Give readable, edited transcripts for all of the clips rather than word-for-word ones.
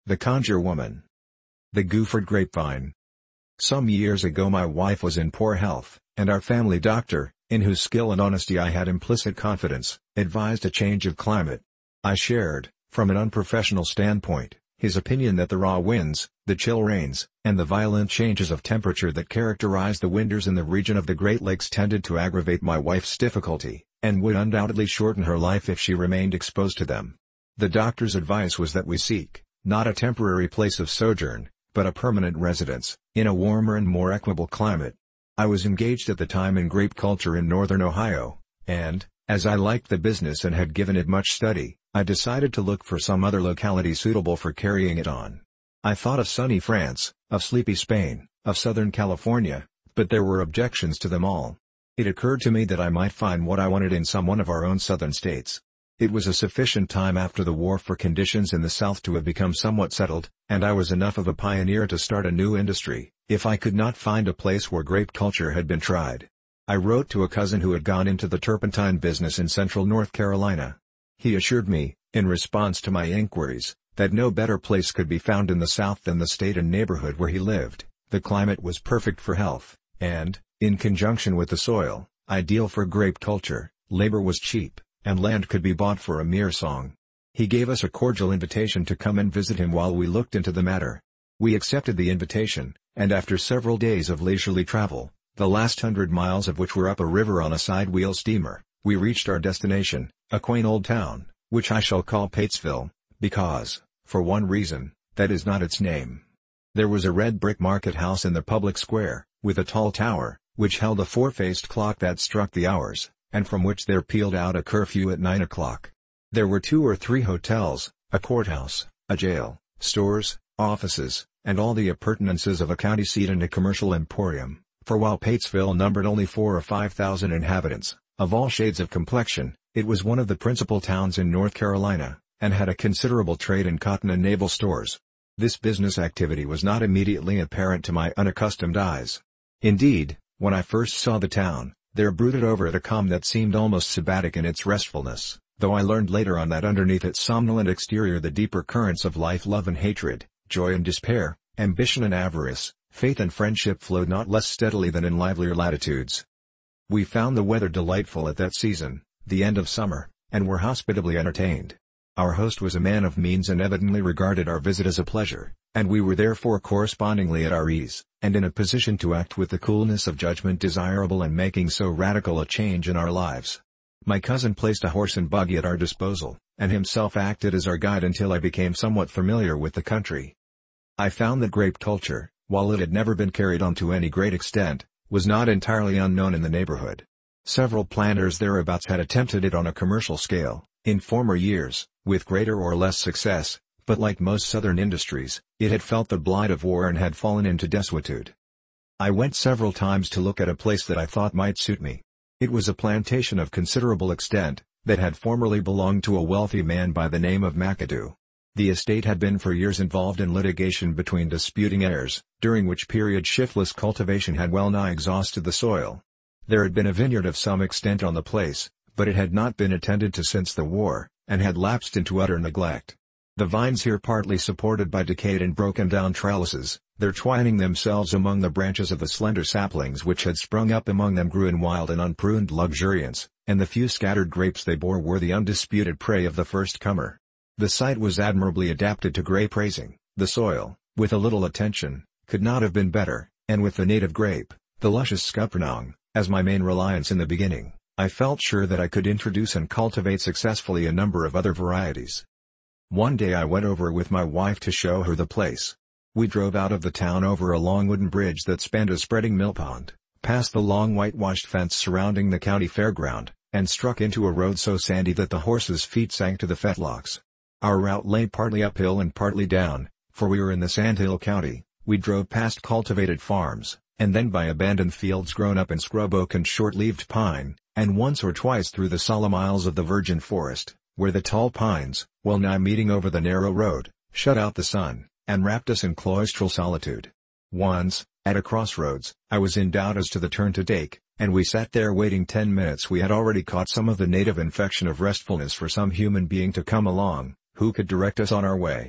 The Conjure Woman. The Guford Grapevine. Some years ago my wife was in poor health, and our family doctor, in whose skill and honesty I had implicit confidence, advised a change of climate. I shared, from an unprofessional standpoint, his opinion that the raw winds, the chill rains, and the violent changes of temperature that characterized the winters in the region of the Great Lakes tended to aggravate my wife's difficulty, and would undoubtedly shorten her life if she remained exposed to them. The doctor's advice was that we seek, not a temporary place of sojourn, but a permanent residence, in a warmer and more equable climate. I was engaged at the time in grape culture in northern Ohio, and, as I liked the business and had given it much study, I decided to look for some other locality suitable for carrying it on. I thought of sunny France, of sleepy Spain, of Southern California, but there were objections to them all. It occurred to me that I might find what I wanted in some one of our own southern states. It was a sufficient time after the war for conditions in the South to have become somewhat settled, and I was enough of a pioneer to start a new industry, if I could not find a place where grape culture had been tried. I wrote to a cousin who had gone into the turpentine business in central North Carolina. He assured me, in response to my inquiries, that no better place could be found in the South than the state and neighborhood where he lived. The climate was perfect for health, and, in conjunction with the soil, ideal for grape culture. Labor was cheap, and land could be bought for a mere song. He gave us a cordial invitation to come and visit him while we looked into the matter. We accepted the invitation, and after several days of leisurely travel, the last 100 miles of which were up a river on a side-wheel steamer, we reached our destination, a quaint old town, which I shall call Patesville, because, for one reason, that is not its name. There was a red brick market house in the public square, with a tall tower, which held a four-faced clock that struck the hours, and from which there pealed out a curfew at 9 o'clock. There were 2 or 3 hotels, a courthouse, a jail, stores, offices, and all the appurtenances of a county seat and a commercial emporium, for while Patesville numbered only 4,000 or 5,000 inhabitants, of all shades of complexion, it was one of the principal towns in North Carolina, and had a considerable trade in cotton and naval stores. This business activity was not immediately apparent to my unaccustomed eyes. Indeed, when I first saw the town, there brooded over it a calm that seemed almost sabbatic in its restfulness, though I learned later on that underneath its somnolent exterior the deeper currents of life, love and hatred, joy and despair, ambition and avarice, faith and friendship flowed not less steadily than in livelier latitudes. We found the weather delightful at that season, the end of summer, and were hospitably entertained. Our host was a man of means and evidently regarded our visit as a pleasure, and we were therefore correspondingly at our ease, and in a position to act with the coolness of judgment desirable in making so radical a change in our lives. My cousin placed a horse and buggy at our disposal, and himself acted as our guide until I became somewhat familiar with the country. I found that grape culture, while it had never been carried on to any great extent, was not entirely unknown in the neighborhood. Several planters thereabouts had attempted it on a commercial scale, in former years, with greater or less success, but like most southern industries, it had felt the blight of war and had fallen into desuetude. I went several times to look at a place that I thought might suit me. It was a plantation of considerable extent, that had formerly belonged to a wealthy man by the name of McAdoo. The estate had been for years involved in litigation between disputing heirs, during which period shiftless cultivation had well nigh exhausted the soil. There had been a vineyard of some extent on the place, but it had not been attended to since the war, and had lapsed into utter neglect. The vines here partly supported by decayed and broken down trellises, their twining themselves among the branches of the slender saplings which had sprung up among them grew in wild and unpruned luxuriance, and the few scattered grapes they bore were the undisputed prey of the first comer. The site was admirably adapted to grape raising, the soil, with a little attention, could not have been better, and with the native grape, the luscious Scuppernong, as my main reliance in the beginning, I felt sure that I could introduce and cultivate successfully a number of other varieties. One day I went over with my wife to show her the place. We drove out of the town over a long wooden bridge that spanned a spreading millpond, past the long whitewashed fence surrounding the county fairground, and struck into a road so sandy that the horses' feet sank to the fetlocks. Our route lay partly uphill and partly down, for we were in the Sandhill County. We drove past cultivated farms, and then by abandoned fields grown up in scrub oak and short-leaved pine, and once or twice through the solemn aisles of the virgin forest, where the tall pines, well nigh meeting over the narrow road, shut out the sun, and wrapped us in cloistral solitude. Once, at a crossroads, I was in doubt as to the turn to take, and we sat there waiting 10 minutes. We had already caught some of the native infection of restfulness for some human being to come along, who could direct us on our way.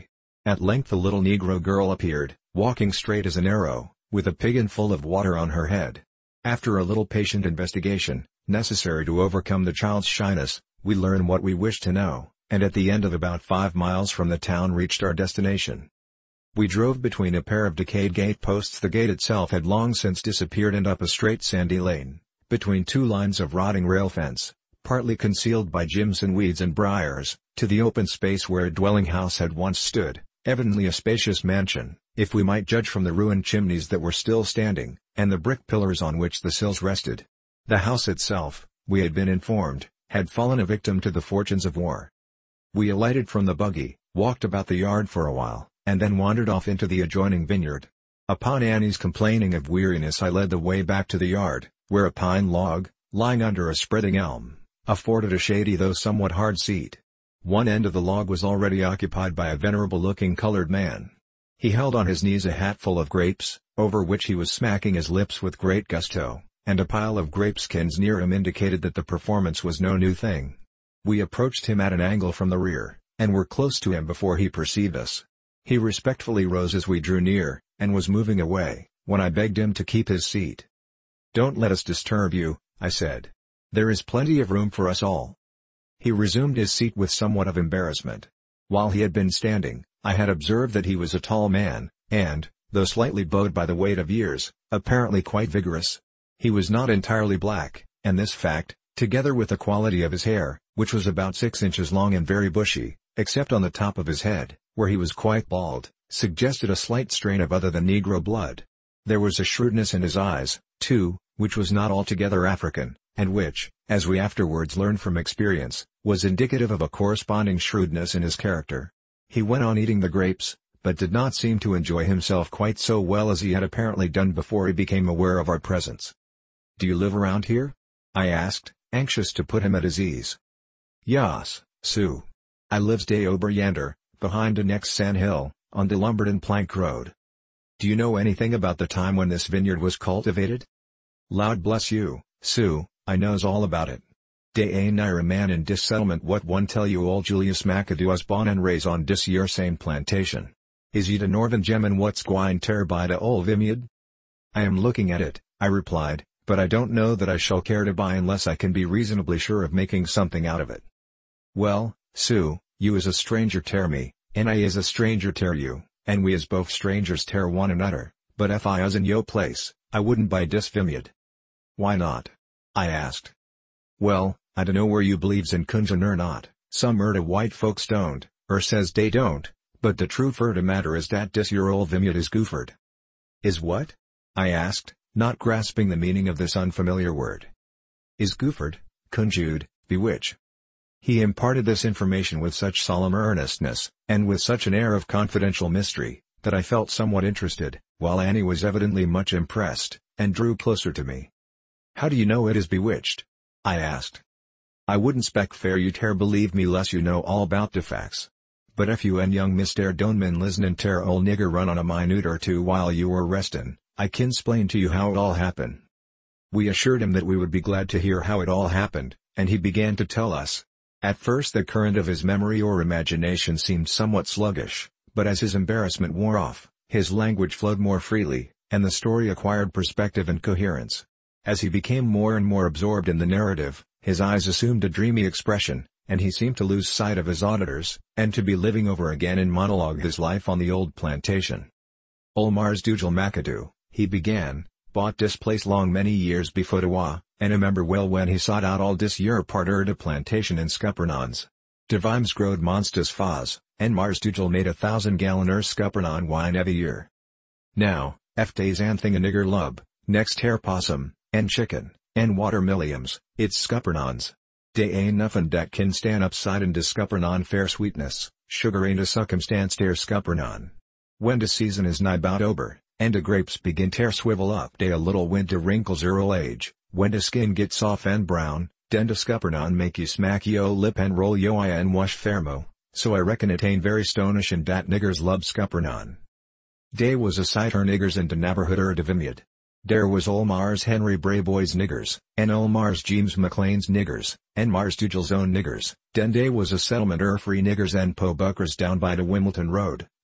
At length the little Negro girl appeared, walking straight as an arrow, with a piggin full of water on her head. After a little patient investigation, necessary to overcome the child's shyness, we learned what we wished to know, and at the end of about 5 miles from the town reached our destination. We drove between a pair of decayed gate posts. The gate itself had long since disappeared, and up a straight sandy lane, between 2 lines of rotting rail fence, partly concealed by Jimson weeds and briars, to the open space where a dwelling house had once stood, evidently a spacious mansion, if we might judge from the ruined chimneys that were still standing, and the brick pillars on which the sills rested. The house itself, we had been informed, had fallen a victim to the fortunes of war. We alighted from the buggy, walked about the yard for a while, and then wandered off into the adjoining vineyard. Upon Annie's complaining of weariness, I led the way back to the yard, where a pine log, lying under a spreading elm, afforded a shady though somewhat hard seat. One end of the log was already occupied by a venerable-looking colored man. He held on his knees a hatful of grapes, over which he was smacking his lips with great gusto, and a pile of grapeskins near him indicated that the performance was no new thing. We approached him at an angle from the rear, and were close to him before he perceived us. He respectfully rose as we drew near, and was moving away, when I begged him to keep his seat. "Don't let us disturb you," I said. "There is plenty of room for us all." He resumed his seat with somewhat of embarrassment. While he had been standing, I had observed that he was a tall man, and, though slightly bowed by the weight of years, apparently quite vigorous. He was not entirely black, and this fact, together with the quality of his hair, which was about 6 inches long and very bushy, except on the top of his head, where he was quite bald, suggested a slight strain of other than Negro blood. There was a shrewdness in his eyes, too, which was not altogether African, and which, as we afterwards learned from experience, was indicative of a corresponding shrewdness in his character. He went on eating the grapes, but did not seem to enjoy himself quite so well as he had apparently done before he became aware of our presence. "Do you live around here?" I asked, anxious to put him at his ease. "Yas, Sue. I lives day over yander, behind the next sand hill, on the Lumberton Plank Road." "Do you know anything about the time when this vineyard was cultivated?" "Lord bless you, Sue, I knows all about it. Dey ain't nigher a man in dis settlement what one tell you old Julius McAdoo was born and raised on dis yer same plantation. Is ye de northern gemman what's gwine ter buy de old vineyard?" "I am looking at it," I replied, "but I don't know that I shall care to buy unless I can be reasonably sure of making something out of it." "Well, Sue, you is a stranger ter me, and I is a stranger ter you, and we is both strangers ter one another, but if I was in yo place, I wouldn't buy dis vineyard." "Why not?" I asked. "Well, I dunno where you believes in Kunjan or not, some er de white folks don't, says dey don't, but de truth er de matter is dat dis yer old vineyard is gooferd." "Is what?" I asked, not grasping the meaning of this unfamiliar word. "Is gooferd, conjured, bewitch." He imparted this information with such solemn earnestness, and with such an air of confidential mystery, that I felt somewhat interested, while Annie was evidently much impressed, and drew closer to me. "How do you know it is bewitched?" I asked. "I wouldn't spec fair you ter believe me less you know all about de facts. But if you and young Mister Doneman listenin' ter ol' nigger run on a minute or two while you were restin', I kin 'splain to you how it all happened." We assured him that we would be glad to hear how it all happened, and he began to tell us. At first the current of his memory or imagination seemed somewhat sluggish, but as his embarrassment wore off, his language flowed more freely, and the story acquired perspective and coherence. As he became more and more absorbed in the narrative, his eyes assumed a dreamy expression, and he seemed to lose sight of his auditors, and to be living over again in monologue his life on the old plantation. "Ol' Mars Dugel McAdoo," he began, "bought dis place long many years befo' de war, and I 'member well when he sot out all dis yer part er de plantation in Scuppernons. De vimes growed monstus fas, and Mars Dugel made 1,000-gallon Scuppernon wine every year. Now, ef dey's anthing a nigger lub, next hair possum, and chicken, and watermillions, it's Scuppernons. Dey ain't nuffin dat kin stand upside in de Scuppernon fair sweetness, sugar ain't a succumstance ter Scuppernon. When de season is nigh 'bout ober, and de grapes begin ter swivel up dey a little when de wrinkles er ol' age, when de skin git soft and brown, den de Scuppernon make you smack yo lip and roll yo eye and wash fermo, so I reckon it ain't very stonish in dat niggers lub Scuppernon. Dey was a sight er niggers in de naberhood er de vineyard. Dere was ol' Mars Henry Brayboy's niggers, and ol' Mars James McLean's niggers, and Mars Dugel's own niggers. Den dey was a settlement free niggers and po buckers down by de Wimbledon Road,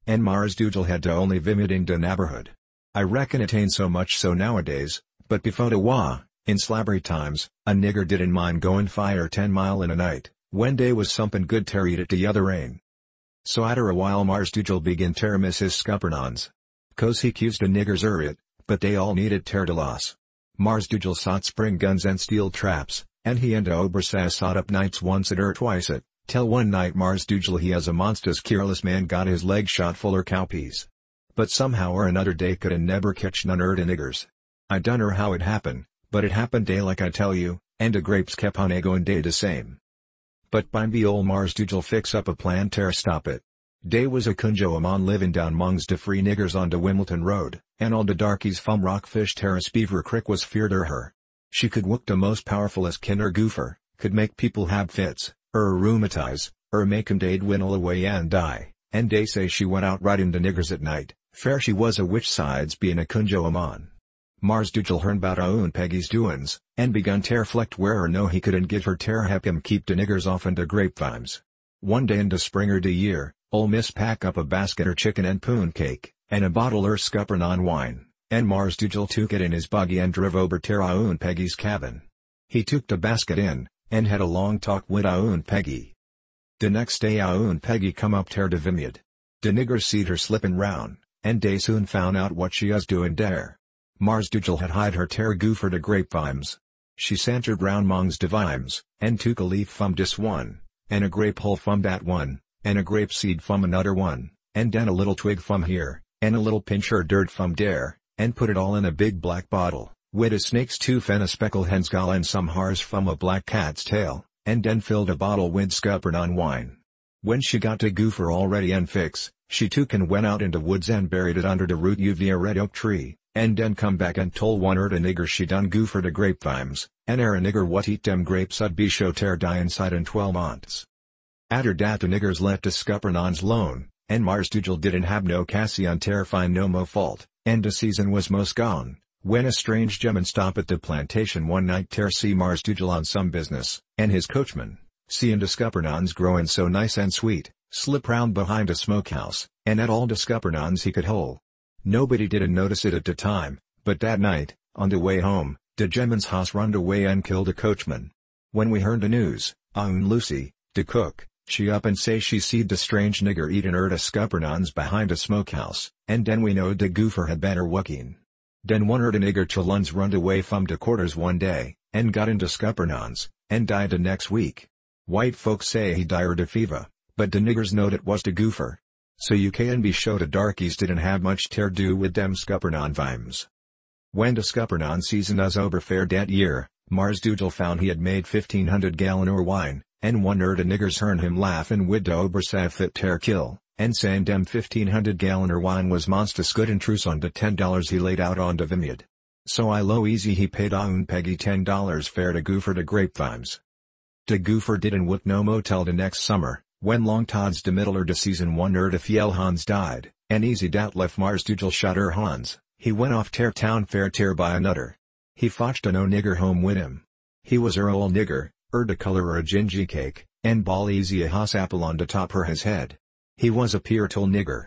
and Mars Dugel had to only vimid in the neighborhood. I reckon it ain't so much so nowadays, but before the war, in slabbery times, a nigger didn't mind going 5 or 10 mile in a night, when they was something good ter eat at the other ain. So after a while Mars Dugel begin ter miss his scuppernons. 'Cause he accused the niggers it, but they all needed ter to loss. Mars Dugel sought spring guns and steel traps, and he and the Obersass sought up nights once it or twice it, till one night Mars Dugel he as a monstrous careless man got his leg shot fuller cowpeas. But somehow or another they couldn't never catch none er the niggers. I dunner how it happened, but it happened day like I tell you, and the grapes kept on a going day the same. But bimeby ol' Mars Dugel fix up a plan ter stop it. Dey was a kunjo amon livin' down mongs de free niggers on de Wimbledon Road, and all de darkies from Rockfish Terrace Beaver Creek was feared her. She could whoop the most powerfulest kinder goofer, could make people have fits, rheumatize, make 'em dey'd dwindle away and die, and dey say she went out riding de niggers at night, fair she was a which sides bein' a kunjo amon. Mars Dugel hearn 'bout own Peggy's doin's, and begun ter flecht where no he couldn't get her ter hep him keep de niggers offen de grapevines. One day in de spring de year, ol' Miss pack up a basket chicken and poon cake, and a bottle scuppernon wine, and Mars Dugel took it in his buggy and driv over ter own Peggy's cabin. He took the basket in, and had a long talk wid own Peggy. De next day own Peggy come up ter de vineyard. De niggers seed her slippin' round, and dey soon found out what she was doin' dere. Mars Dugel had hide her ter goofer de grapevines. She santered round mongs de vimes, and took a leaf from dis one, and a grape hull from dat one, and a grape seed from another one, and den a little twig from here, and a little pinch er dirt from dere, and put it all in a big black bottle, wid a snake's tooth and a speckled hen's gall and some hairs from a black cat's tail, and den filled a bottle wid scuppernon wine. When she got de goofer all ready and fix, she took and went out in de woods and buried it under de root of a red oak tree, and den come back and told one er de niggers she done goofer de grapevines, and a nigger what eat dem grapes ud be show ter die inside in 12 months. Atter dat de niggers let de scuppernons lone, and Mars Dugel didn't have no Cassion ter find no mo fault, and de season was most gone, when a strange gemman stop at de plantation one night ter see Mars Dugel on some business, and his coachman, seein' de scuppernons growin' so nice and sweet, slip round behind a smokehouse, and at all de scuppernons he could hole. Nobody didn't notice it at de time, but that night, on de way home, de gemman's house runned away and killed a coachman. When we heard the news, Lucy, de cook, she up and say she seed de strange nigger eatin' de scuppernons behind a smokehouse, and den we knowed de goofer had better wucking. Den one de nigger chuluns runned away from de quarters one day, and got into scuppernons, and died de next week. White folks say he died de fever, but de niggers knowed it was de goofer. So you can be sure de darkies didn't have much ter do with dem scuppernon vimes. When de scuppernon season was over fair dat year, Mars Dugel found he had made 1,500 gallon wine, and one de niggers hearn him laughin' wid de Obersav fit ter kill, and sayin' dem 1,500 gallon wine was monstrous good and truce on de $10 he laid out on de vineyard. So I low easy he paid own Peggy $10 fair to goofer de grapevines. De goofer didn't whoop no motel de next summer, when long tods de middle de season one de fiel Hans died, and easy dat left Mars Dugel shot Hans, he went off ter town fair ter by another. He fotched a no nigger home wid him. He was ol' nigger, de color a gingy cake, and ball easy a hoss apple on de top her his head. He was a pure tol nigger,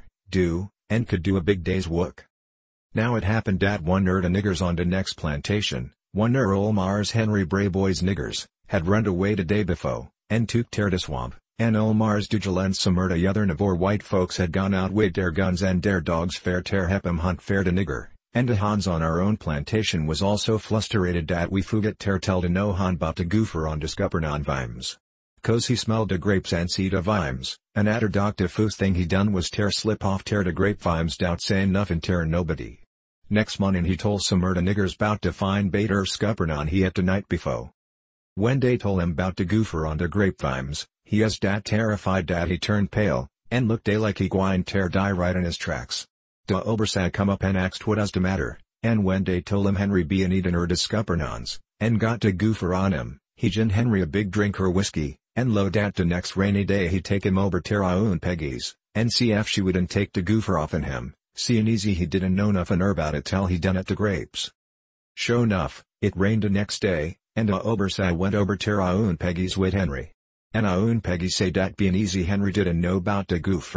and could do a big day's work. Now it happened dat one de niggers on de next plantation, one ol' Mars Henry Brayboy's niggers, had run away de day before, and took ter de swamp, and ol' Mars Dugel and some de other Navore white folks had gone out wid der guns and der dogs fair ter hep 'em hunt fair de nigger, and de Hans on our own plantation was also flusterated dat we fuget ter tell de no Han bout de goofer on de scuppernon vimes. 'Cause he smelled de grapes and see de vimes, and atter doc de first thing he done was ter slip off ter de grape vimes dout sayin' nuffin ter nobody. Next mornin' he told some de niggers bout de fine bait scuppernon he et de night before. When dey told him bout de goofer on de grapevimes, he was dat terrified dat he turned pale, and looked like he gwine ter die right in his tracks. De Obersag come up and asked what was de matter, and when dey told him Henry bein' eatin' de scuppernons, and got de goofer on him, he gin Henry a big drink whiskey, and lo dat de next rainy day he take him over ter own Peggy's, and see if she wouldn't take de goofer offen him, seein' easy he didn't know nuffin' about it till he done at de grapes. Sure nuff, it rained de next day, and Obersag went over ter own Peggy's wid Henry. And own Peggy say dat bein' easy Henry didn't know bout de goofer,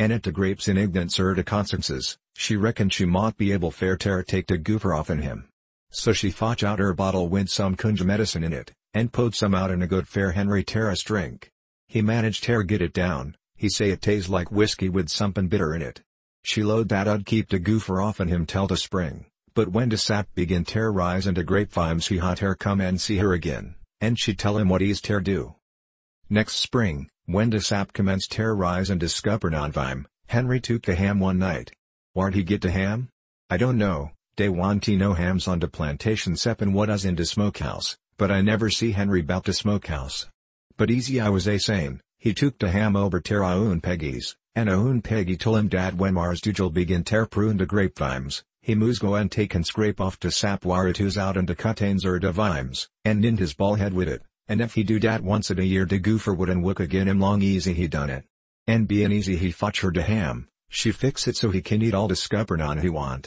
and at the grapes in ignorance de consequences, she reckoned she mought be able fair tear take the goofer off in him. So she fotch out her bottle with some kunja medicine in it, and poured some out in a good fair Henry Terrace drink. He managed tear get it down, he say it tastes like whiskey with something bitter in it. She load that ud keep the goofer off in him till the spring, but when the sap begin tear rise and the grapevines he hot hair come and see her again, and she tell him what he's tear do. Next spring, when the sap commenced tear rise and discover non-vime, Henry took the ham one night. Whar'd he get the ham? I don't know, dey want no hams on the plantation seppin what us in the smokehouse, but I never see Henry bout the smokehouse. But easy I was a-sayin', he took the ham over ter own Peggy's, and own Peggy told him dat when Mars Dugel begin tear prune the grapevines, he moos go and take and scrape off the sap wire it who's out and the cuttains or the vimes, and in his ball head with it, and if he do dat once a year the goofer wouldn't look again him long easy he done it. And bein' easy he fotch her the ham, she fix it so he can eat all the scuppernon he want.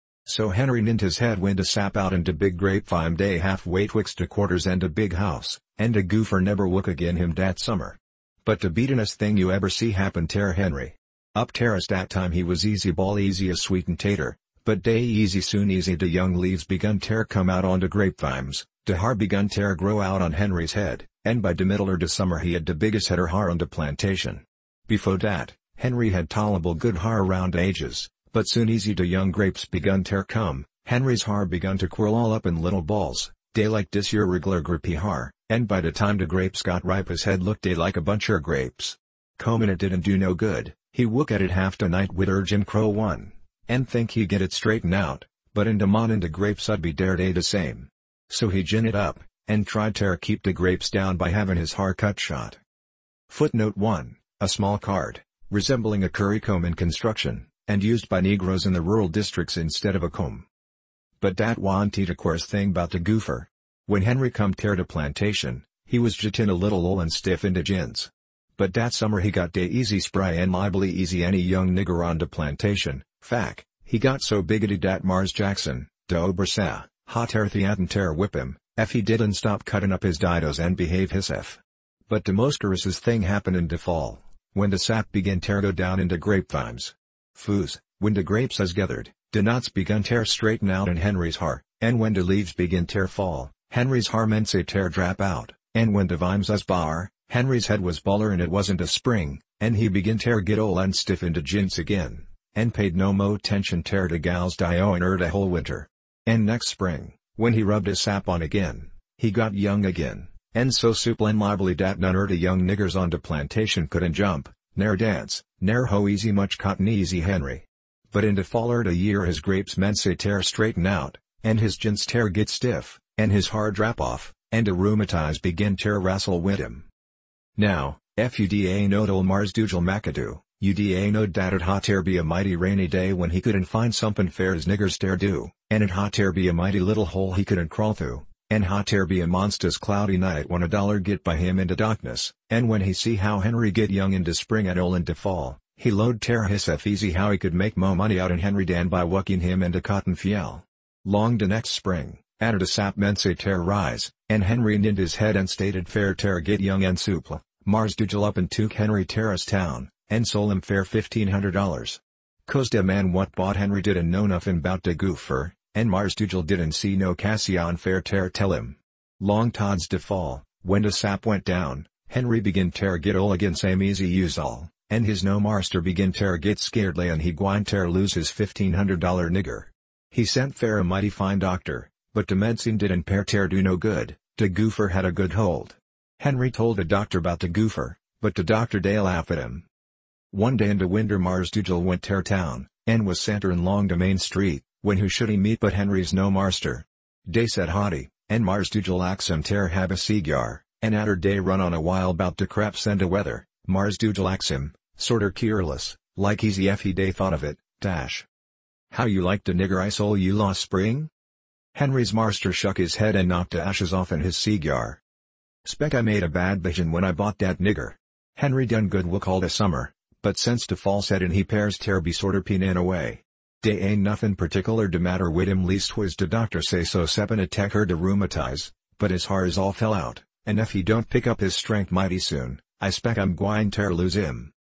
So Henry nint his head when the sap out and the big grapevine day halfway twixt the quarters and the big house, and the goofer never look again him dat summer. But the beatin'est thing you ever see happen tear Henry. Up terrace dat time he was easy ball easy as sweet and tater, but day easy soon easy the young leaves begun tear come out on the grapevines, the har begun tear grow out on Henry's head, and by the middle of the summer he had the biggest head or har on the plantation. Before dat, Henry had tolerable good har round ages, but soon easy the young grapes begun tear come, Henry's har begun to quirl all up in little balls, dey like dis your regular grapey har, and by the time the grapes got ripe his head looked dey like a bunch er grapes. Combin' it didn't do no good, he look at it half the night with Jim Crow one, and think he get it straightened out, but in the mornin' the grapes ud be dare dey the same. So he gin it up, and tried to keep the grapes down by having his har cut shot. Footnote 1, a small card, resembling a currycomb in construction, and used by Negroes in the rural districts instead of a comb. But dat wa'n't the queerest thing bout the goofer. When Henry come tear the plantation, he was jit in a little ol' and stiff in the jins. But dat summer he got dey easy spry and libely easy any young nigger on the plantation, fac, he got so biggity dat Mars Jackson, de Obersa, hot earthy and tear whip him, if he didn't stop cutting up his didos and behave hisself. But the most curiousest thing happened in de fall, when the sap began tear go down in de grapevines. Foos, when de grapes as gathered, de knots begun tear straighten out in Henry's har, and when de leaves begin tear fall, Henry's har mense tear drap out, and when de vimes as bar, Henry's head was baller and it wasn't a spring, and he begin tear get ol' and stiff into jints again, and paid no mo' attention tear de gals dioin' de whole winter. And next spring, when he rubbed his sap on again, he got young again, and so supple and lively dat none de young niggers on de plantation couldn't jump, ne'er dance, ne'er hoe easy much cotton easy Henry. But in de fall de year his grapes mense tear straighten out, and his jints tear get stiff, and his har drap off, and de rheumatize begin tear wrestle wid him. Now, fuda knowed ol' Mars Dugel McAdoo, uda knowed dat it hot tear be a mighty rainy day when he couldn't find somethin' fair as niggers tear do, and it hot tear be a mighty little hole he couldn't crawl through, and hot tear be a monstrous cloudy night when $1 get by him in de darkness, and when he see how Henry get young in de spring and ol' in de fall, he load tear hisself easy how he could make mo' money out in Henry Dan by wucking him in de cotton fiel. Long de next spring, atter de sap mense tear rise, and Henry nint his head and stated fair tear get young and supple, Mars Dugel up and took Henry Terrace town, and sold him fair $1,500. 'Cause de man what bought Henry didn't know nothing bout de goofer, and Mars Dugel didn't see no Cassion fair tear tell him. Long tods de fall, when de sap went down, Henry begin tear get ol' again same easy use all, and his no marster begin tear get scared lay and he gwine tear lose his $1,500 nigger. He sent fair a mighty fine doctor, but de medicine didn't pair tear do no good, de goofer had a good hold. Henry told the doctor about the goofer, but the doctor dey laugh at him. One day in de winter Mars Dugel went tear town, and was santerin' long de main street, when who should he meet but Henry's no marster. Dey said howdy, and Mars Dugel ax him tear have a cigar, and atter dey run on a while bout de craps and de weather. Mars Dugel ax him, sorter keerless, like easy if he dey thought of it, dash. How you like de nigger I sol you last spring? Henry's marster shook his head and knocked de ashes off in his cigar. Spec I made a bad vision when I bought dat nigger. Henry done good work all de summer, but since de fall set in he pairs tear be sorter peenin' away. Dey ain't nothin' particular de matter wid him leastways de doctor say so seppin' attack her de rheumatize, but his har is all fell out, and if he don't pick up his strength mighty soon, I spec I'm gwine tear lose him.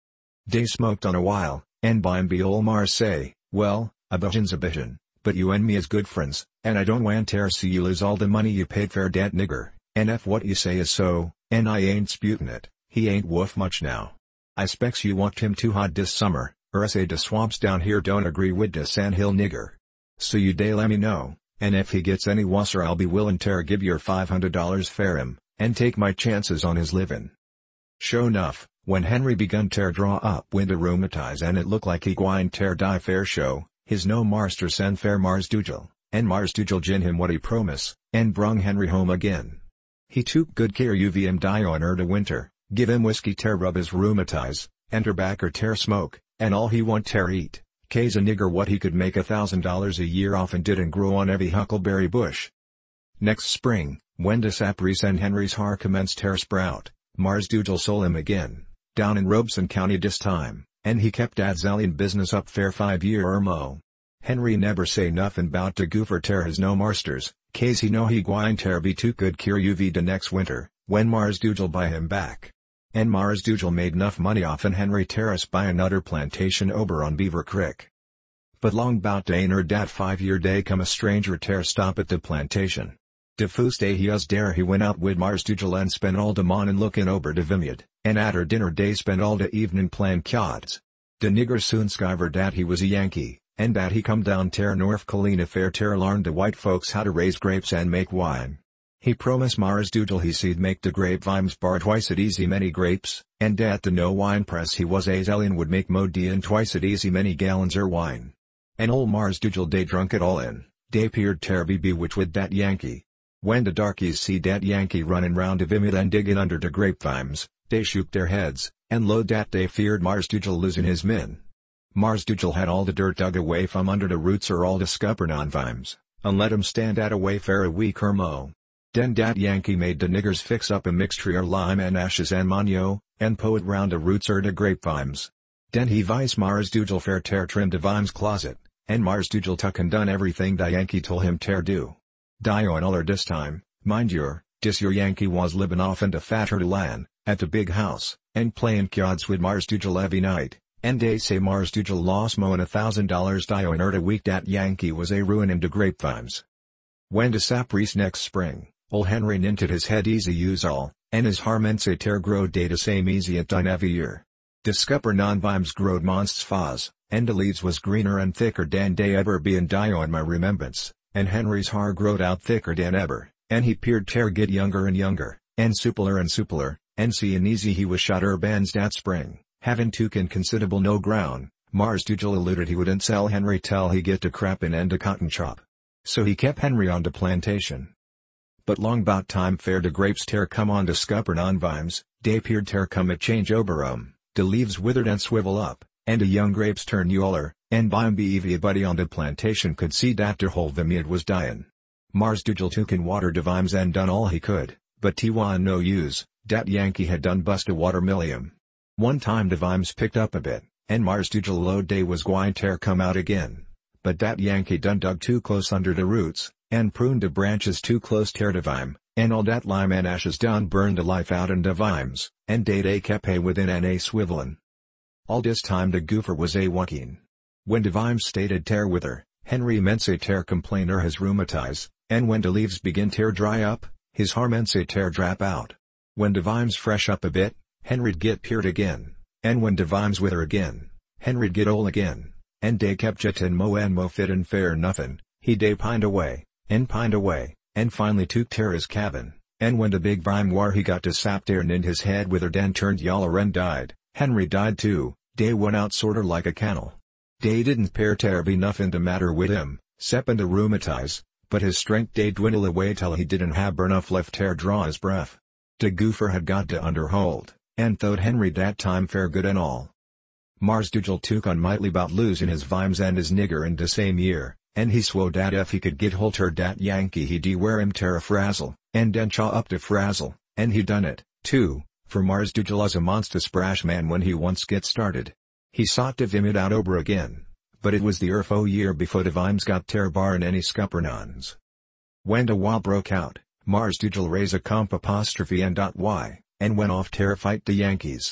Dey smoked on a while, and by and be ol' Mars say, well, a bision's a bision, but you and me is good friends, and I don't want ter see you lose all the money you paid fer dat nigger, and if what you say is so, and I ain't sputin' it, he ain't wuth much now. I specs you want him too hot dis summer, or I say de swamps down here don't agree wid de sandhill nigger. So you dey let me know, and if he gets any wusser I'll be willin' ter give yer $500 fer him, and take my chances on his livin'. Sure enough, when Henry begun ter draw up wid the rheumatize and it looked like he gwine ter die fair show, his no marster send fair Mars Dugel, and Mars Dugel gin him what he promise, and brung Henry home again. He took good care uv him die on de winter, give him whiskey ter rub his rheumatize, and tobacco ter smoke, and all he want ter eat, k's a nigger what he could make $1,000 a year off and didn't grow on every huckleberry bush. Next spring, when de sapries and Henry's har commenced ter sprout, Mars Dugel sol him again, down in Robeson County dis time, and he kept dat zillion business up fair 5 year or mo. Henry never say nothin' bout de goofer ter his no marsters, k's he know he gwine ter be too good cure uv de next winter, when Mars Dugel buy him back. And Mars Dugel made enough money offen Henry Terrace buy another plantation over on Beaver Creek. But long bout day ner dat 5 year day come a stranger ter stop at the plantation. De first day he us dere he went out wid Mars Dugel and spent all de mornin' lookin' over de vineyard, and atter dinner day spent all de evenin' playin' kyards. De nigger soon skiver dat he was a Yankee, and dat he come down ter North Carolina fair ter larn de white folks how to raise grapes and make wine. He promised Mars Dugel he seed make de grapevines bar twice at easy many grapes, and dat the no wine press he was a zillion would make mo and twice at easy many gallons er wine. And ol' Mars Dugel dey drunk it all in, dey peered ter be bewitched wid dat Yankee. When de darkies see dat Yankee runnin' round de vineyard and diggin' under de grapevines, dey shook der heads, and lo dat dey feared Mars Dugel losin' his min. Mars Dugel had all de dirt dug away from under de roots er all de scuppernon vines, and let 'em stand at away fair a week er mo. Den dat Yankee made de niggers fix up a mixture er lime and ashes and manio, and po it round de roots er de grapevines. Den he vice Mars Dugel fair ter trim de vines closet, and Mars Dugel tuck and done everything da Yankee tol him ter do. Die on aller dis time, mind yer, dis your Yankee was livin' off in de fatter land, at de big house, and playin' kyards wid Mars Dugel every night, and dey say Mars Dugel lost mo'n $1,000 die on er de week dat Yankee was a ruinin' de grapevines. When de sapries next spring, ol' Henry ninted his head easy use all, and his harmense ter grow day de same easy at dine every year. De scuppernon vines growed monsts fas, and de leaves was greener and thicker dan dey ever be in die on my remembrance. And Henry's har growed out thicker dan ever, and he peered ter get younger and younger, and suppler, and seein' easy he was shot bands dat spring, havin' tooken considerable no ground. Mars Dugel alluded he wouldn't sell Henry tell he get de crappin' and de cotton chop. So he kep Henry on de plantation. But long bout time fair de grapes ter come on de scuppernon vines, dey peered ter come a change over 'em, de leaves withered and swivel up, and de young grapes turn yaller, and bimeby everybody on de plantation could see dat der whole vineyard was dyin'. Mars Dugel tooken water de vines and done all he could, but t wa no use, dat Yankee had done bust a watermillium. One time de vines picked up a bit, and Mars Dugel lo dey was gwine ter come out again. But dat Yankee done dug too close under de roots, and pruned de branches too close ter de vime, and all dat lime and ashes done burned de life out in de vimes, and dey kep hay within and a swivelin'. All dis time de goofer was a walkin'. When de vimes stated ter wither, Henry mense ter complainer his rheumatize, and when de leaves begin ter dry up, his harmense ter drap out. When de vimes fresh up a bit, Henry'd get peered again, and when de vimes wither again, Henry'd get ol' again, and dey kept jettin' mo fit and fair nothin', he dey pined away, and finally took ter his cabin, and when de big vime war he got de sap ter in his head withered and turned yaller and died, Henry died too. Dey went out sorter like a cannel. Dey didn't pear ter be nothin' de matter wid him, 'ceppin' de rheumatize, but his strength dey dwindle away till he didn't have enough left ter draw his breath. De goofer had got de underhold, and thowed Henry dat time fair good and all. Mars Dugel took on mightly bout losin' his vimes and his nigger in de same year, and he swo dat if he could get holt ter dat Yankee he de wear him ter a frazzle, and den chaw up de frazzle, and he done it, too. For Mars Dugel is a monster sprash man when he once get started. He sought to vim it out over again, but it was the erfo year before the vimes got ter barrin' any scuppernons. When de war broke out, Mars Dugel raise a comp apostrophe and .y, and went off ter fight the Yankees.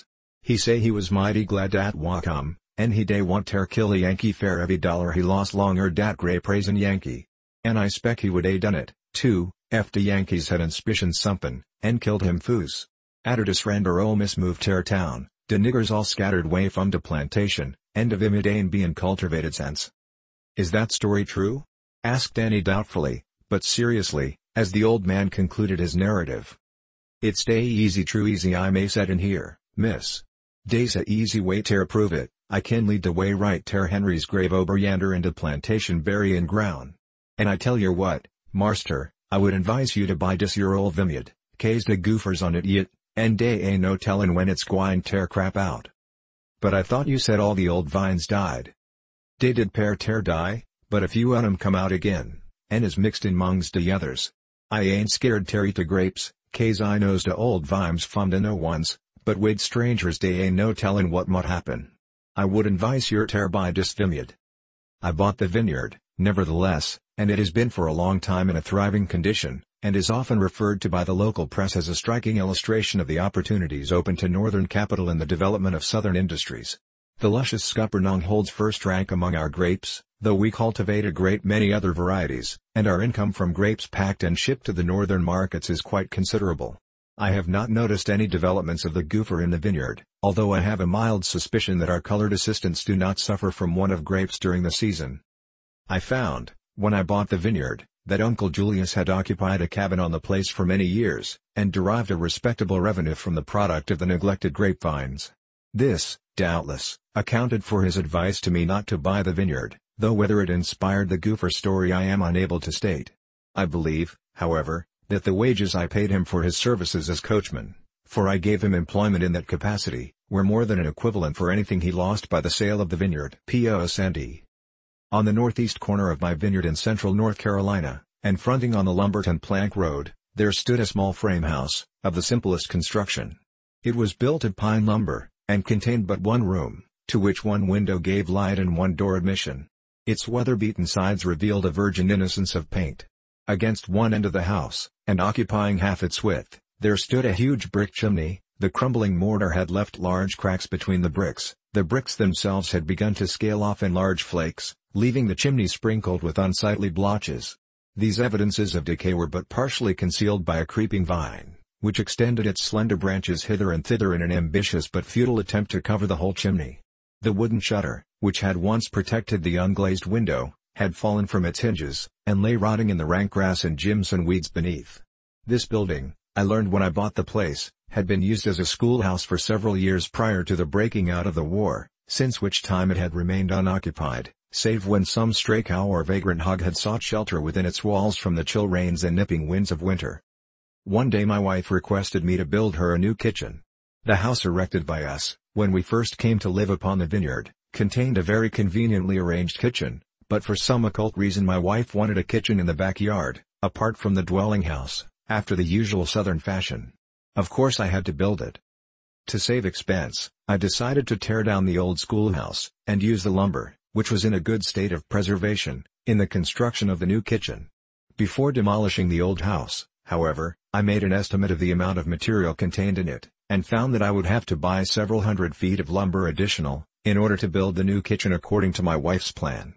He say he was mighty glad dat come, and he day want ter kill a Yankee fair every dollar he lost longer dat grape raisin Yankee. And I spec he would a done it, too, ef the Yankees had suspicion somethin', and killed him foos. Atter de surrender Ole Miss moved ter town, de niggers all scattered way from de plantation, and of him it ain't bein' cultivated since. Is that story true? Asked Danny doubtfully, but seriously, as the old man concluded his narrative. It's day easy true easy I may set in here, miss. Day's a easy way ter prove it, I can lead the way right ter Henry's grave ober yander into plantation buryin' ground. And I tell yer what, marster, I would advise you to buy dis your old vineyard, case de goofers on it yet, and dey ain't no tellin' when it's gwine ter crap out. But I thought you said all the old vines died. Dey did ter die, but a few on 'em come out again, and is mixed in 'mongs de others. I ain't scared ter eat de grapes, case I knows de old vines from de no ones, but wid strangers dey ain't no tellin' what mought happen. I would advise yer ter buy dis vineyard. I bought the vineyard, nevertheless, and it has been for a long time in a thriving condition, and is often referred to by the local press as a striking illustration of the opportunities open to northern capital in the development of southern industries. The luscious Scuppernong holds first rank among our grapes, though we cultivate a great many other varieties, and our income from grapes packed and shipped to the northern markets is quite considerable. I have not noticed any developments of the goofer in the vineyard, although I have a mild suspicion that our colored assistants do not suffer from want of grapes during the season. I found, when I bought the vineyard, that Uncle Julius had occupied a cabin on the place for many years, and derived a respectable revenue from the product of the neglected grapevines. This, doubtless, accounted for his advice to me not to buy the vineyard, though whether it inspired the goofer story I am unable to state. I believe, however, that the wages I paid him for his services as coachman, for I gave him employment in that capacity, were more than an equivalent for anything he lost by the sale of the vineyard. P.O. Sandy. On the northeast corner of my vineyard in central North Carolina, and fronting on the Lumberton Plank Road, there stood a small frame house, of the simplest construction. It was built of pine lumber, and contained but one room, to which one window gave light and one door admission. Its weather-beaten sides revealed a virgin innocence of paint. Against one end of the house, and occupying half its width, there stood a huge brick chimney. The crumbling mortar had left large cracks between the bricks themselves had begun to scale off in large flakes, leaving the chimney sprinkled with unsightly blotches. These evidences of decay were but partially concealed by a creeping vine, which extended its slender branches hither and thither in an ambitious but futile attempt to cover the whole chimney. The wooden shutter, which had once protected the unglazed window, had fallen from its hinges, and lay rotting in the rank grass and jimson weeds beneath. This building, I learned when I bought the place, had been used as a schoolhouse for several years prior to the breaking out of the war, since which time it had remained unoccupied, save when some stray cow or vagrant hog had sought shelter within its walls from the chill rains and nipping winds of winter. One day my wife requested me to build her a new kitchen. The house erected by us, when we first came to live upon the vineyard, contained a very conveniently arranged kitchen, but for some occult reason my wife wanted a kitchen in the backyard, apart from the dwelling house, after the usual southern fashion. Of course I had to build it. To save expense, I decided to tear down the old schoolhouse, and use the lumber, which was in a good state of preservation, in the construction of the new kitchen. Before demolishing the old house, however, I made an estimate of the amount of material contained in it, and found that I would have to buy several hundred feet of lumber additional, in order to build the new kitchen according to my wife's plan.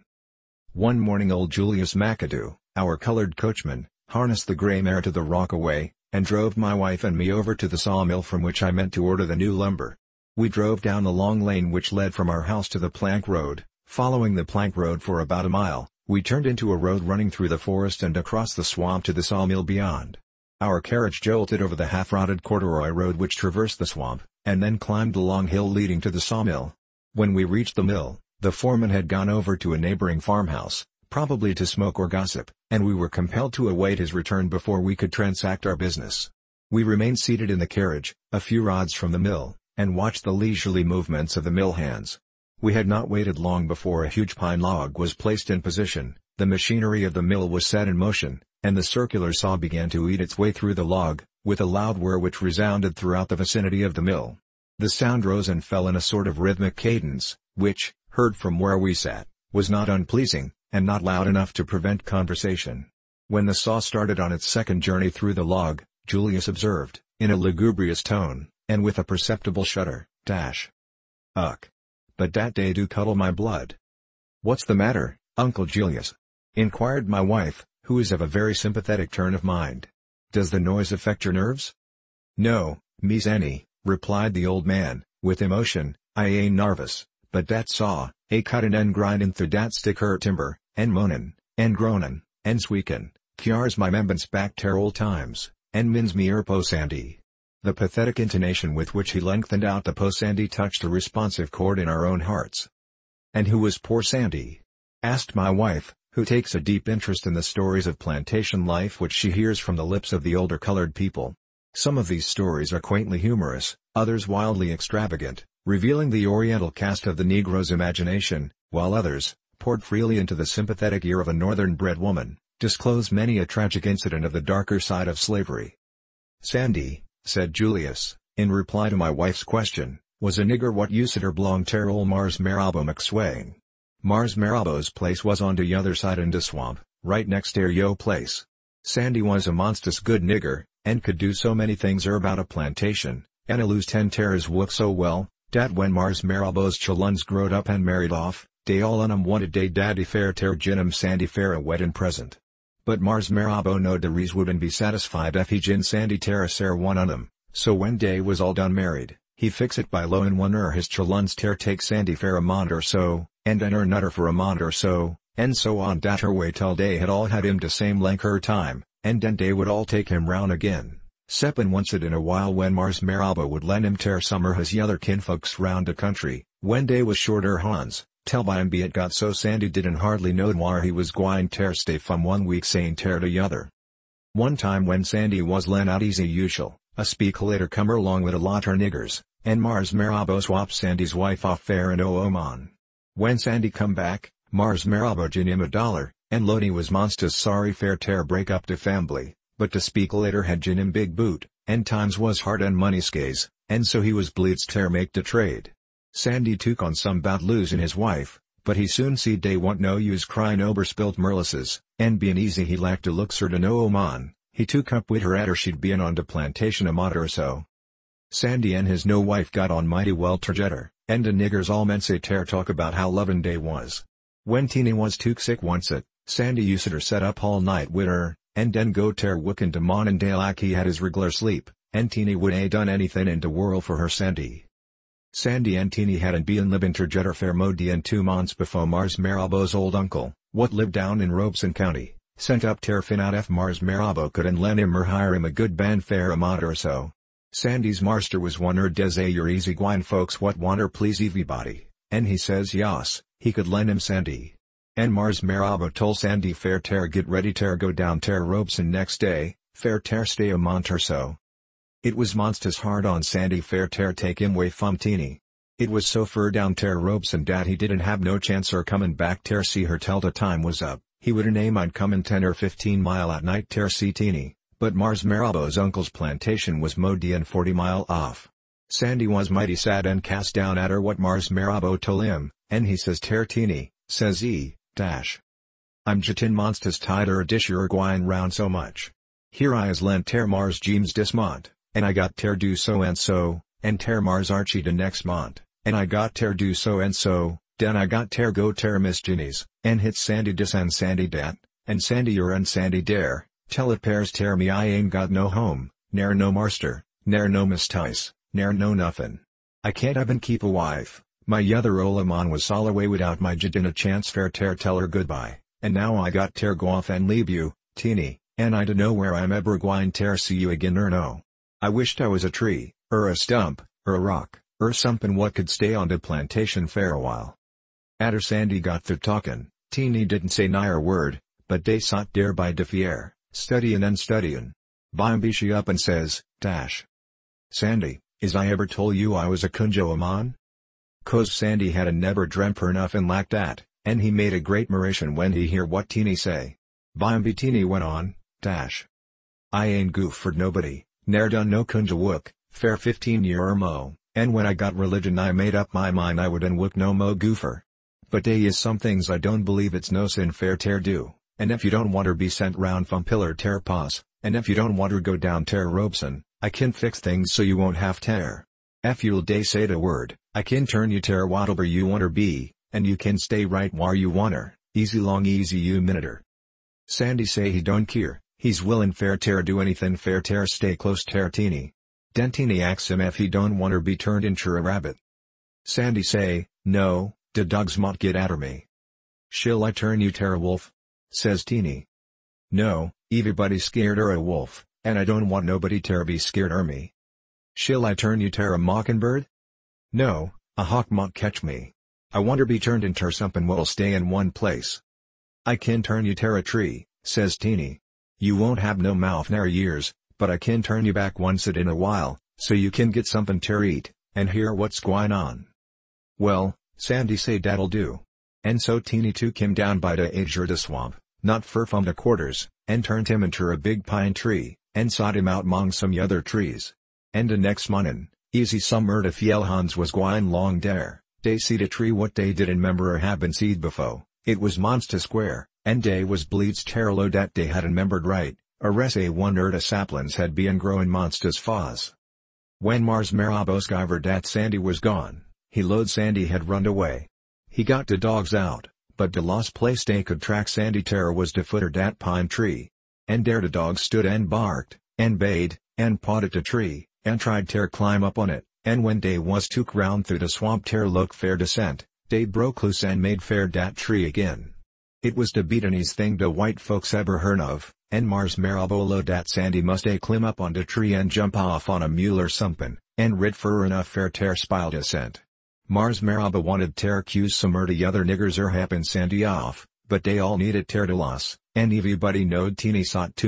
One morning old Julius McAdoo, our colored coachman, harnessed the gray mare to the rockaway, and drove my wife and me over to the sawmill from which I meant to order the new lumber. We drove down the long lane which led from our house to the plank road. Following the plank road for about a mile, we turned into a road running through the forest and across the swamp to the sawmill beyond. Our carriage jolted over the half-rotted corduroy road which traversed the swamp, and then climbed the long hill leading to the sawmill. When we reached the mill, the foreman had gone over to a neighboring farmhouse, probably to smoke or gossip, and we were compelled to await his return before we could transact our business. We remained seated in the carriage, a few rods from the mill, and watched the leisurely movements of the mill hands. We had not waited long before a huge pine log was placed in position, the machinery of the mill was set in motion, and the circular saw began to eat its way through the log, with a loud whir which resounded throughout the vicinity of the mill. The sound rose and fell in a sort of rhythmic cadence, which, heard from where we sat, was not unpleasing, and not loud enough to prevent conversation. When the saw started on its second journey through the log, Julius observed, in a lugubrious tone, and with a perceptible shudder, dash. Uck. But dat day do cuddle my blood. What's the matter, Uncle Julius? Inquired my wife, who is of a very sympathetic turn of mind. Does the noise affect your nerves? No, Miss Annie, replied the old man, with emotion, I ain't nervous, but dat saw, a cuttin' and grindin' through dat stick hurt timber, and moanin', and groanin', and squeakin', kyars my members back ter old times, and mins me po Sandy. The pathetic intonation with which he lengthened out the po Sandy touched a responsive chord in our own hearts. And who was poor Sandy? Asked my wife, who takes a deep interest in the stories of plantation life which she hears from the lips of the older colored people. Some of these stories are quaintly humorous, others wildly extravagant, revealing the oriental cast of the Negro's imagination, while others, poured freely into the sympathetic ear of a northern-bred woman, disclose many a tragic incident of the darker side of slavery. Sandy, said Julius, in reply to my wife's question, was a nigger what useter belong ter ol Mars Marabo McSwain. Mars Marabo's place was on de other side in de swamp, right next ter yo place. Sandy was a monstrous good nigger, and could do so many things about a plantation, and lose 10 terrors work so well, dat when Mars Marabo's chuluns growed up and married off, dey all on 'em wanted dey daddy fair ter gin Sandy fair a weddin' present. But Mars Marabo knowed de rees wouldn't be satisfied if he gin Sandy ter a ser one on 'em, so when dey was all done married, he fix it by lowin' one his chuluns ter take Sandy fair a mont or so, and nutter for a mont or so on dat her way till dey had all had him de same length her time, and den dey would all take him round again, seppin' oncet in a while when Mars Marabo would lend him ter some his yother kinfolks round de country, when dey was shorter hons, tell by and be it got so Sandy didn't hardly know whar he was gwine ter stay from one week sayin' ter de yother. One time when Sandy was len out easy usual, a speak later come along with a lot her niggers, and Mars Marabo swap Sandy's wife off fair and Oman. When Sandy come back, Mars Marabo gin him $1, and Lodi was monsters sorry fair ter break up de fambly, but to speak later had gin him big boot, and times was hard and money scaze, and so he was bleeds ter make de trade. Sandy took on some bout losin' his wife, but he soon seed dey want no use cryin' ober spilt merlisses, and bein' easy he lacked to look sir to no Oman, he took up wid her atter she'd been on de plantation a month or so. Sandy and his no wife got on mighty well terjetter, and de niggers all men say ter talk about how lovin' dey was. When Teeny was took sick oncet, Sandy useter set up all night wid her, and den go ter wookin' de mon and day like he had his reg'lar sleep, and Teeny would a done anythin' in de world for her Sandy. Sandy and Teeny hadn't been livin' terjetter fair modi and 2 months before Mars Marabo's old uncle, what lived down in Robeson County, sent up ter fin out if Mars Marabo could and lend him or hire him a good band fair a month or so. Sandy's marster was one des your easy gwine folks what wanter please everybody, and he says yas, he could lend him Sandy. And Mars Marabo told Sandy fair ter get ready ter go down ter Robeson next day, fair ter stay a month or so. It was monsters hard on Sandy fair ter take him way from Teeny. It was so fur down ter Robeson dat he didn't have no chance or comin' back ter see her till the time was up, he would name I'd comin' 10 or 15 mile at night ter see Teeny. But Mars Marabo's uncle's plantation was modi and 40 mile off. Sandy was mighty sad and cast down at her what Mars Marabo told him, and he says ter Teeny, says he, dash. I'm jitin monsters tider a dish or gwine round so much. Here I is lent ter Mars James dismont, and I got ter do so, and ter Mars Archie de next mont, and I got ter do so, den I got ter go ter Miss Ginny's, and hit Sandy dis and Sandy dat, and Sandy your and Sandy dare. Tell it pairs ter me I ain't got no home, ne'er no marster, ne'er no Miss Tice, ne'er no nuffin'. I can't even keep a wife, my yother Olamon was all away without my jidin a chance fair ter tell her goodbye, and now I got ter go off and leave you, Teeny, and I dunno where I'm ever gwine ter see you again or no. I wished I was a tree, a stump, a rock, somethin' what could stay on de plantation fair a while. Atter Sandy got through talkin', Teeny didn't say nigher word, but dey sot dere by de fier. Studyin' and studyin'. Bimeby she up and says, dash. Sandy, is I ever told you I was a kunjo man? 'Cause Sandy hadn't never dreamt her nuffin' like dat, and he made a great moration when he hear what Teeny say. Bimeby Teeny went on, dash. I ain't goofed nobody, ne'er done no kunja wook, fair 15 year or mo, and when I got religion I made up my mind I wouldn't wook no mo goofer. But dey is some things I don't believe it's no sin fair ter do. And if you don't want her be sent round from pillar ter pass, and if you don't want her go down ter Robeson, I can fix things so you won't have ter. If you'll day say the word, I can turn you ter whatever you wanter be, and you can stay right where you wanter, easy long easy you minuter. Sandy say he don't care, he's willin' fair ter do anything fair ter stay close ter Teeny. Den Teeny asks him if he don't wanter be turned into a rabbit. Sandy say, no, de dogs mot get atter me. Shall I turn you ter a wolf? Says Teeny. No, everybody scared er a wolf, and I don't want nobody ter be scared er me. Shall I turn you ter a mockingbird? No, a hawk mot catch me. I wanter be turned inter somethin' what'll stay in one place. I can turn you ter a tree, says Teeny. You won't have no mouth ner ears, but I can turn you back once in a while, so you can get somethin' ter eat, and hear what's gwine on. Well, Sandy say dat'll do. And so Teeny took him down by the edge er the swamp, not fur from the quarters, and turned him inter a big pine tree, and sot him out mong some yother trees. And the next mornin', easy summer the fjellhans was gwine long dere, dey seed a tree what dey didn't remember er habin seed befo, it was monster square, and dey was bleeds ter low dat dey hadn't remembered right, or res a wonder the saplings had been growin' monsters fas. When Mars Marabo skiver dat Sandy was gone, he load Sandy had runned away. He got de dogs out, but de lost place dey could track Sandy ter was de footer dat pine tree. And dere de dogs stood and barked, and bayed, and pawed at de tree, and tried ter climb up on it, and when dey was took round through the swamp ter look fair descent, dey broke loose and made fair dat tree again. It was de beatin'est thing de white folks ever hearn of, and Mars Marabo lo dat Sandy must a climb up on de tree and jump off on a mule or somethin', and rid fur enough fair ter spile descent. Mars Marabo wanted ter cuse some er de other niggers er happen Sandy off, but dey all needed ter to loss, and everybody knowed Teeny sot too